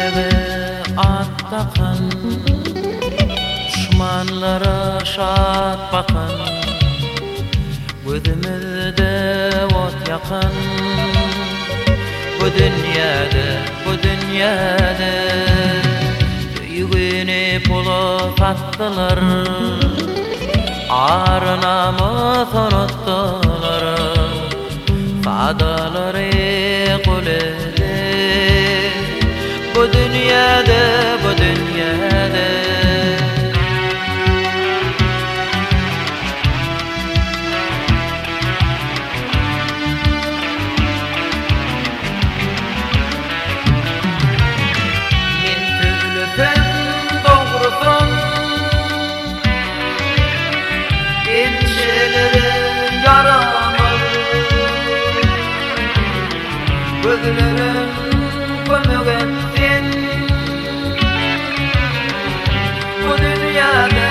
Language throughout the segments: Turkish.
Eve attakan, düşmanlara şat bakan, gözümüzde ot yakan. Bu dünyada yüğünü bulup attılar, arınamı unuttular. Fadaları kulede bu dünyada men tüzlüsün doğrusun, ençeleri yaramaz, gözlerim kömök etsin. Bu dünyada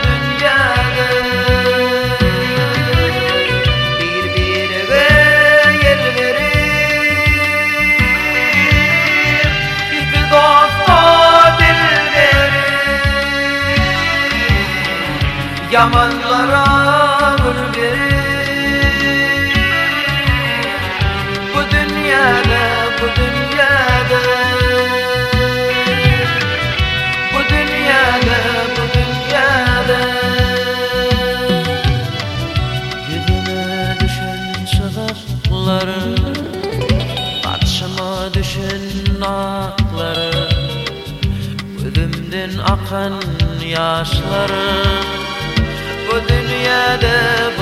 birbirine yer verir, iki dosta dil verir, yamanlara gül verir. Bu dünyada yüzüme düşen şıgırları, başıma düşen akları, gözümden akan yaşları. Bu dünyada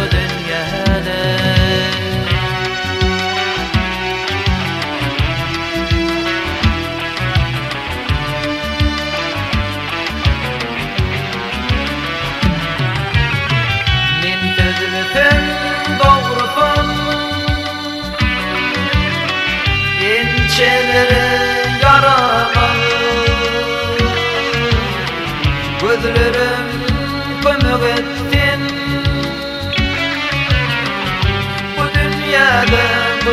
doğrusun, ençeleri yaramaz, gözlerim kömök etsin. Bu dünyada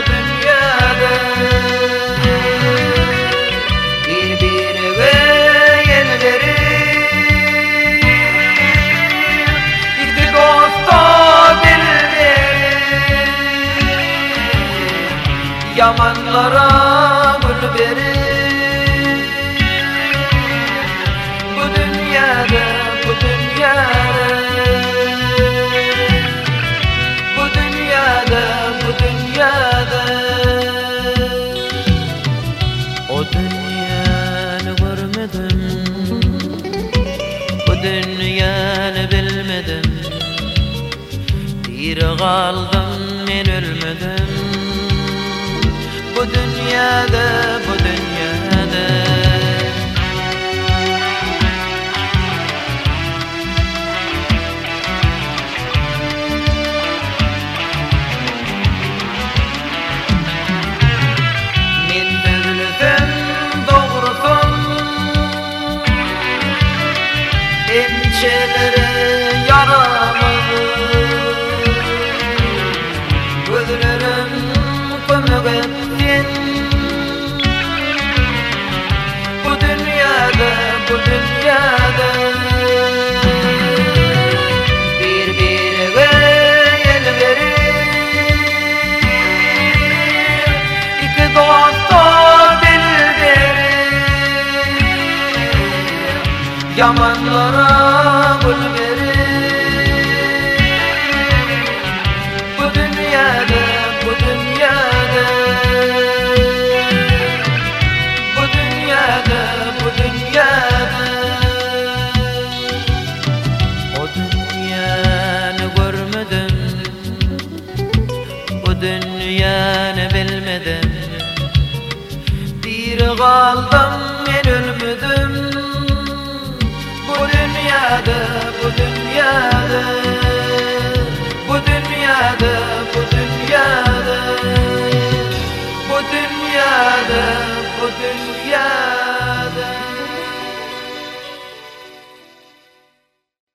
birbirine yer verir, iki dosta dil verir, yamanlara gül verir. Bu dünyada o dünyanı görmedim, bu dünyanı bilmedim. Diri kaldım, men ölmedim. Bu dünyada men tüzlüsün doğrusun, ençeleri yaramaz, gözlerim kömök etsin. Bu dünyada birbirine yer verir, iki dosta dil verir, yamanlara gül verir. Bu dünyada o dünyanı görmedim, bu dünyanı bilmedim. Diri kaldım, men ölmedim. Bu dünyada bu dünyada